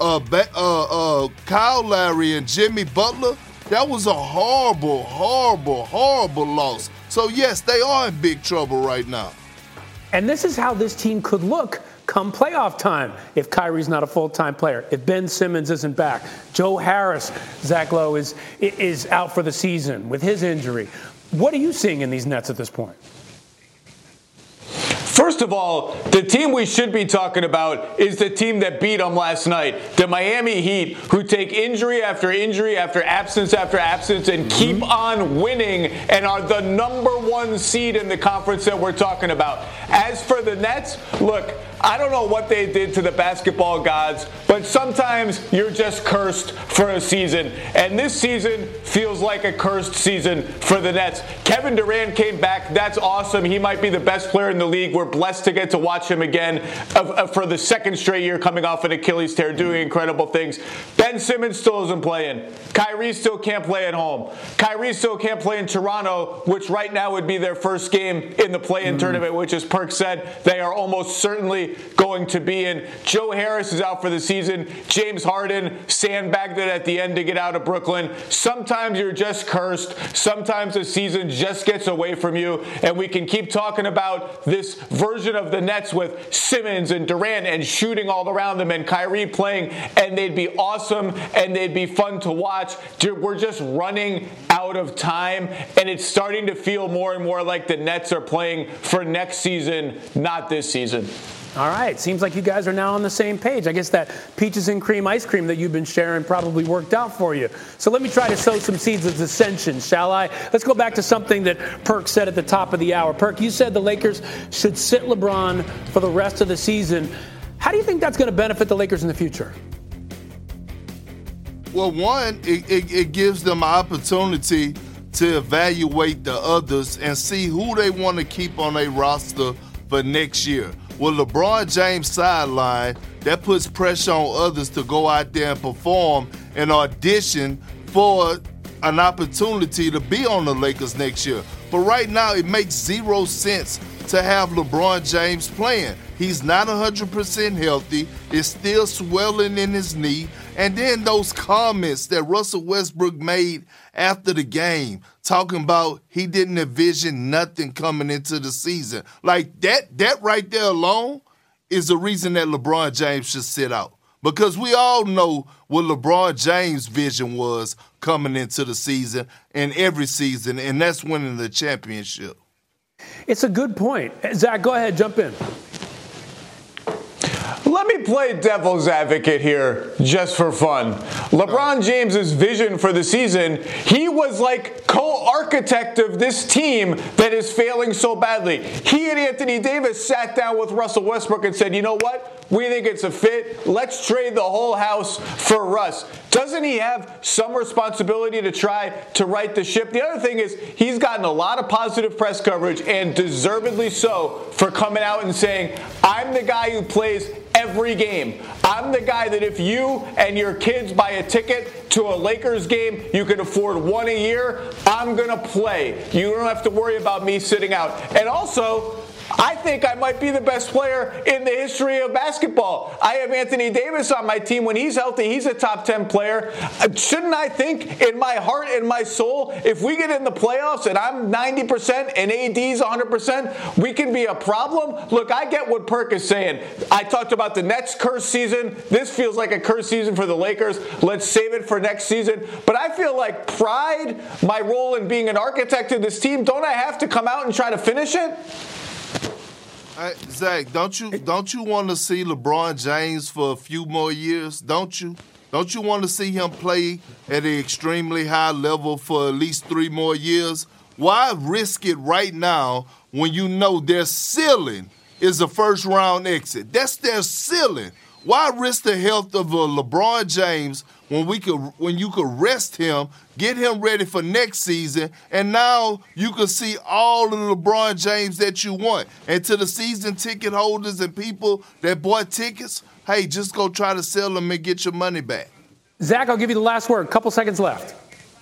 Kyle Lowry, and Jimmy Butler, that was a horrible, horrible, horrible loss. So, yes, they are in big trouble right now. And this is how this team could look come playoff time if Kyrie's not a full-time player, if Ben Simmons isn't back. Joe Harris, Zach Lowe, is out for the season with his injury. What are you seeing in these Nets at this point? First of all, the team we should be talking about is the team that beat them last night, the Miami Heat, who take injury after injury after absence and keep on winning and are the number 1 seed in the conference that we're talking about. As for the Nets, look, I don't know what they did to the basketball gods, but sometimes you're just cursed for a season. And this season feels like a cursed season for the Nets. Kevin Durant came back. That's awesome. He might be the best player in the league. We're blessed to get to watch him again for the second straight year coming off an Achilles tear, doing incredible things. Ben Simmons still isn't playing. Kyrie still can't play at home. Kyrie still can't play in Toronto, which right now would be their first game in the play-in tournament, which, as Perk said, they are almost certainly going to be in. Joe Harris is out for the season. James Harden sandbagged it at the end to get out of Brooklyn. Sometimes you're just cursed. Sometimes the season just gets away from you. And we can keep talking about this version of the Nets with Simmons and Durant and shooting all around them and Kyrie playing, and they'd be awesome and they'd be fun to watch. We're just running out of time, and it's starting to feel more and more like the Nets are playing for next season, not this season. All right. Seems like you guys are now on the same page. I guess that peaches and cream ice cream that you've been sharing probably worked out for you. So let me try to sow some seeds of dissension, shall I? Let's go back to something that Perk said at the top of the hour. Perk, you said the Lakers should sit LeBron for the rest of the season. How do you think that's going to benefit the Lakers in the future? Well, one, it gives them an opportunity to evaluate the others and see who they want to keep on their roster for next year. With LeBron James sideline, that puts pressure on others to go out there and perform and audition for an opportunity to be on the Lakers next year. But right now, it makes zero sense to have LeBron James playing. He's not 100% healthy. It's still swelling in his knee. And then those comments that Russell Westbrook made after the game, talking about he didn't envision nothing coming into the season. Like that right there alone is the reason that LeBron James should sit out. Because we all know what LeBron James' vision was coming into the season and every season, and that's winning the championship. It's a good point. Zach, go ahead, jump in. Let me play devil's advocate here just for fun. LeBron James's vision for the season, he was like co-architect of this team that is failing so badly. He and Anthony Davis sat down with Russell Westbrook and said, you know what? We think it's a fit. Let's trade the whole house for Russ. Doesn't he have some responsibility to try to right the ship? The other thing is he's gotten a lot of positive press coverage, and deservedly so, for coming out and saying, I'm the guy who plays every game. I'm the guy that if you and your kids buy a ticket to a Lakers game, you can afford one a year, I'm going to play. You don't have to worry about me sitting out. And also, I think I might be the best player in the history of basketball. I have Anthony Davis on my team. When he's healthy, he's a top 10 player. Shouldn't I think in my heart and my soul, if we get in the playoffs and I'm 90% and AD's 100%, we can be a problem? Look, I get what Perk is saying. I talked about the Nets' cursed season. This feels like a cursed season for the Lakers. Let's save it for next season. But I feel like pride, my role in being an architect of this team, don't I have to come out and try to finish it? Zach, don't you want to see LeBron James for a few more years? Don't you? Don't you want to see him play at an extremely high level for at least 3 more years? Why risk it right now when you know their ceiling is a first-round exit? That's their ceiling. Why risk the health of a LeBron James when you could rest him, get him ready for next season, and now you can see all of the LeBron James that you want? And to the season ticket holders and people that bought tickets, hey, just go try to sell them and get your money back. Zach, I'll give you the last word. Couple seconds left.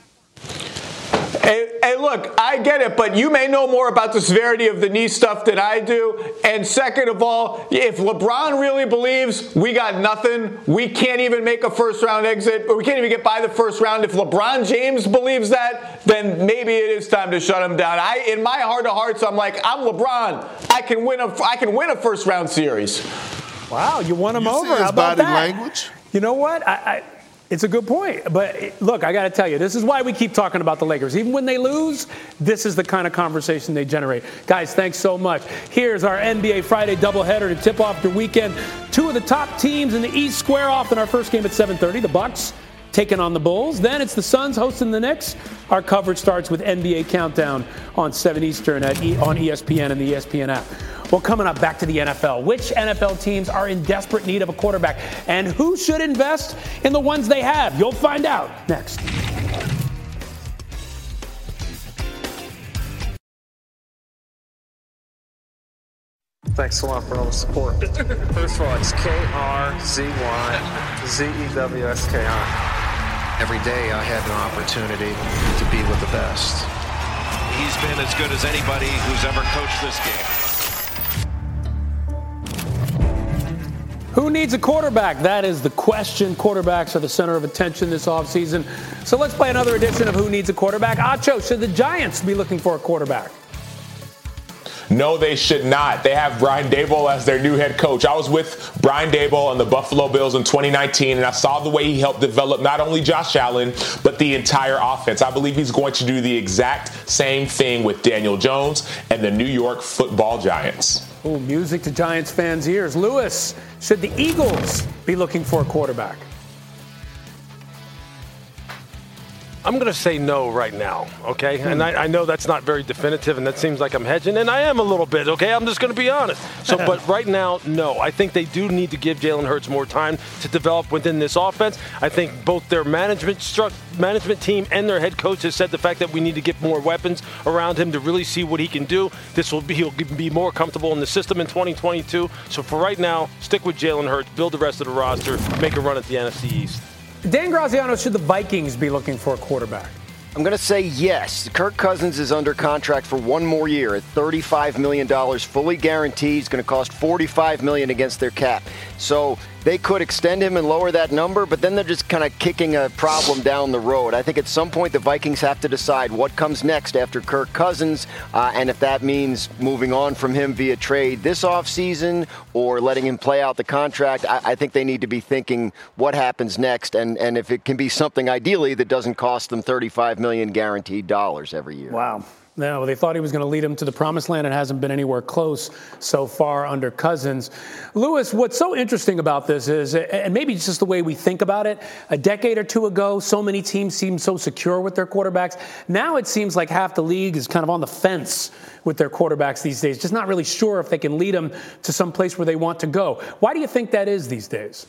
Hey, look, I get it, but you may know more about the severity of the knee stuff than I do. And second of all, if LeBron really believes we got nothing, we can't even make a first-round exit, or we can't even get by the first round. If LeBron James believes that, then maybe it is time to shut him down. In my heart of hearts, I'm like, I'm LeBron. I can win a first-round series. Wow, you won him over. How about that? Language? You know what? It's a good point. But look, I got to tell you, this is why we keep talking about the Lakers. Even when they lose, this is the kind of conversation they generate. Guys, thanks so much. Here's our NBA Friday doubleheader to tip off your weekend. Two of the top teams in the East square off in our first game at 7:30. The Bucks taking on the Bulls. Then it's the Suns hosting the Knicks. Our coverage starts with NBA Countdown on 7 Eastern on ESPN and the ESPN app. Well, coming up, back to the NFL. Which NFL teams are in desperate need of a quarterback? And who should invest in the ones they have? You'll find out next. Thanks a lot for all the support. First of all, it's KRZYZEWSKI. Every day I had an opportunity to be with the best. He's been as good as anybody who's ever coached this game. Who needs a quarterback? That is the question. Quarterbacks are the center of attention this offseason. So let's play another edition of Who Needs a Quarterback? Acho, should the Giants be looking for a quarterback? No, they should not. They have Brian Daboll as their new head coach. I was with Brian Daboll and the Buffalo Bills in 2019, and I saw the way he helped develop not only Josh Allen, but the entire offense. I believe he's going to do the exact same thing with Daniel Jones and the New York Football Giants. Oh, music to Giants fans' ears. Lewis, should the Eagles be looking for a quarterback? I'm going to say no right now, okay? And I know that's not very definitive, and that seems like I'm hedging, and I am a little bit, okay? I'm just going to be honest. So, but right now, no. I think they do need to give Jalen Hurts more time to develop within this offense. I think both their management team and their head coach has said the fact that we need to get more weapons around him to really see what he can do. He'll be more comfortable in the system in 2022. So for right now, stick with Jalen Hurts, build the rest of the roster, make a run at the NFC East. Dan Graziano, should the Vikings be looking for a quarterback? I'm going to say yes. Kirk Cousins is under contract for one more year at $35 million, fully guaranteed. It's going to cost $45 million against their cap. So they could extend him and lower that number, but then they're just kind of kicking a problem down the road. I think at some point the Vikings have to decide what comes next after Kirk Cousins, and if that means moving on from him via trade this offseason or letting him play out the contract. I think they need to be thinking what happens next, and if it can be something ideally that doesn't cost them $35 million guaranteed dollars every year. Wow. No, they thought he was going to lead them to the promised land. It hasn't been anywhere close so far under Cousins. Lewis, what's so interesting about this is, and maybe it's just the way we think about it, a decade or two ago, so many teams seemed so secure with their quarterbacks. Now it seems like half the league is kind of on the fence with their quarterbacks these days, just not really sure if they can lead them to some place where they want to go. Why do you think that is these days?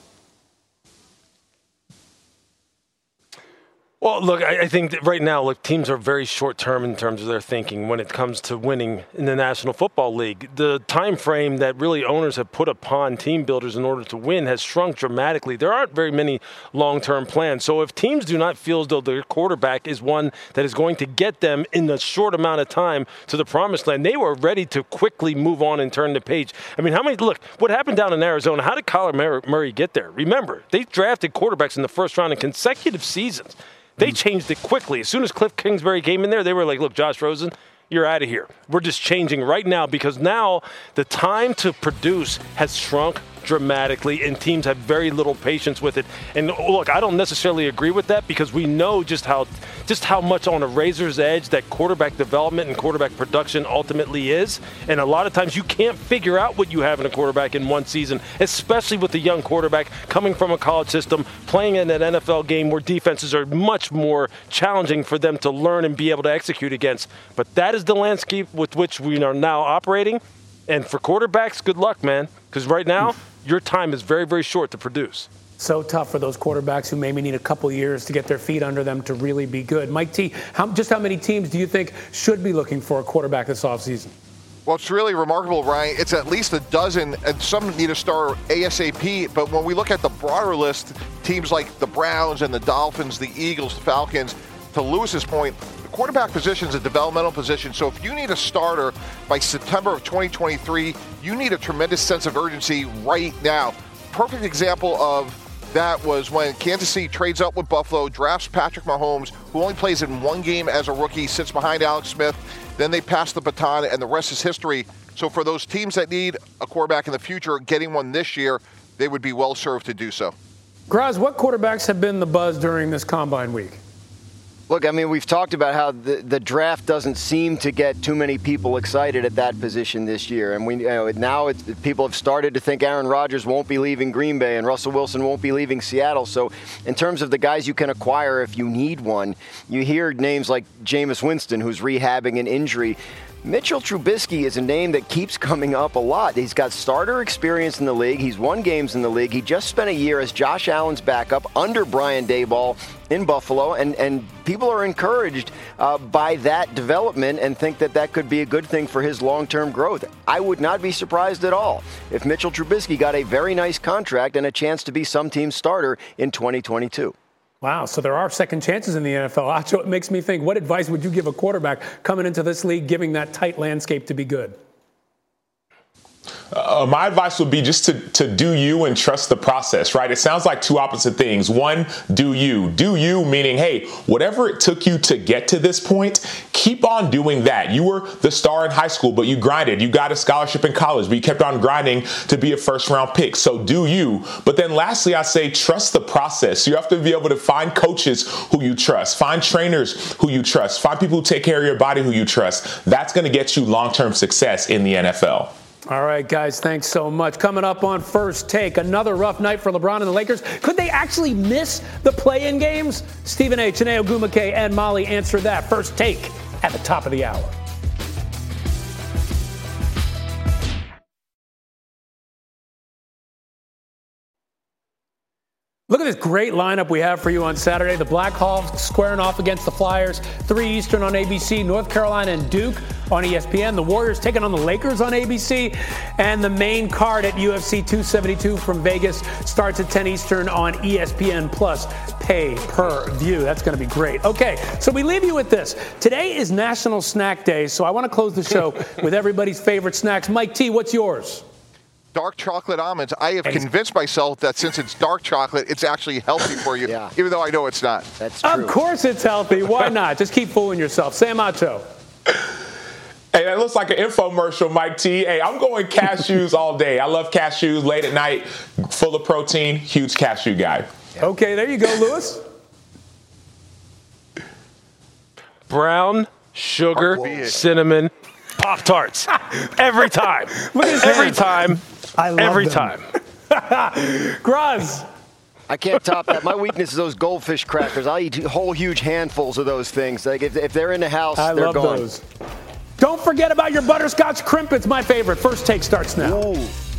Well, look, I think that right now, look, teams are very short-term in terms of their thinking when it comes to winning in the National Football League. The time frame that really owners have put upon team builders in order to win has shrunk dramatically. There aren't very many long-term plans. So if teams do not feel as though their quarterback is one that is going to get them in a short amount of time to the promised land, they were ready to quickly move on and turn the page. I mean, look, what happened down in Arizona, how did Kyler Murray get there? Remember, they drafted quarterbacks in the first round in consecutive seasons. They changed it quickly. As soon as Cliff Kingsbury came in there, they were like, look, Josh Rosen, you're out of here. We're just changing right now because now the time to produce has shrunk dramatically, and teams have very little patience with it. And look, I don't necessarily agree with that because we know just how much on a razor's edge that quarterback development and quarterback production ultimately is. And a lot of times you can't figure out what you have in a quarterback in one season, especially with a young quarterback coming from a college system, playing in an NFL game where defenses are much more challenging for them to learn and be able to execute against. But that is the landscape with which we are now operating. And for quarterbacks, good luck, man, because right now your time is very, very short to produce. So tough for those quarterbacks who maybe need a couple years to get their feet under them to really be good. Mike T, how many teams do you think should be looking for a quarterback this offseason? Well, it's really remarkable, Ryan. It's at least a dozen, and some need to start ASAP. But when we look at the broader list, teams like the Browns and the Dolphins, the Eagles, the Falcons, to Lewis's point, the quarterback position is a developmental position. So if you need a starter by September of 2023, you need a tremendous sense of urgency right now. Perfect example of that was when Kansas City trades up with Buffalo, drafts Patrick Mahomes, who only plays in one game as a rookie, sits behind Alex Smith. Then they pass the baton, and the rest is history. So for those teams that need a quarterback in the future, getting one this year, they would be well served to do so. Graz, what quarterbacks have been the buzz during this combine week? Look, I mean, we've talked about how the draft doesn't seem to get too many people excited at that position this year. And now people have started to think Aaron Rodgers won't be leaving Green Bay and Russell Wilson won't be leaving Seattle. So in terms of the guys you can acquire if you need one, you hear names like Jameis Winston, who's rehabbing an injury. Mitchell Trubisky is a name that keeps coming up a lot. He's got starter experience in the league. He's won games in the league. He just spent a year as Josh Allen's backup under Brian Daboll in Buffalo, and people are encouraged by that development and think that could be a good thing for his long-term growth. I would not be surprised at all if Mitchell Trubisky got a very nice contract and a chance to be some team's starter in 2022. Wow, so there are second chances in the NFL. Acho, it makes me think, what advice would you give a quarterback coming into this league, giving that tight landscape to be good? My advice would be just to do you and trust the process, right? It sounds like two opposite things. One, do you. Do you meaning, hey, whatever it took you to get to this point, keep on doing that. You were the star in high school, but you grinded. You got a scholarship in college, but you kept on grinding to be a first-round pick. So do you. But then lastly, I say trust the process. You have to be able to find coaches who you trust, find trainers who you trust, find people who take care of your body who you trust. That's going to get you long-term success in the NFL. All right, guys, thanks so much. Coming up on First Take, another rough night for LeBron and the Lakers. Could they actually miss the play-in games? Stephen A., Chiney Ogwumike, and Molly answer that. First Take at the top of the hour. Look at this great lineup we have for you on Saturday. The Blackhawks squaring off against the Flyers, 3 Eastern on ABC, North Carolina and Duke on ESPN, the Warriors taking on the Lakers on ABC, and the main card at UFC 272 from Vegas starts at 10 Eastern on ESPN Plus pay-per-view. That's going to be great. Okay, so we leave you with this. Today is National Snack Day, so I want to close the show with everybody's favorite snacks. Mike T., what's yours? Dark chocolate almonds. I have convinced myself that since it's dark chocolate, it's actually healthy for you, even though I know it's not. That's true. Of course it's healthy. Why not? Just keep fooling yourself. Sam Acho. Hey, that looks like an infomercial, Mike T. Hey, I'm going cashews all day. I love cashews late at night, full of protein, huge cashew guy. Okay, there you go, Lewis. Brown sugar, cinnamon, Pop-Tarts. Every time. Look at his every hands. time. I love every them. time. Graz. I can't top that. My weakness is those goldfish crackers. I'll eat whole huge handfuls of those things. Like if they're in the house, they're love gone. those. Don't forget about your butterscotch crimp. It's my favorite. First Take starts now. Ooh.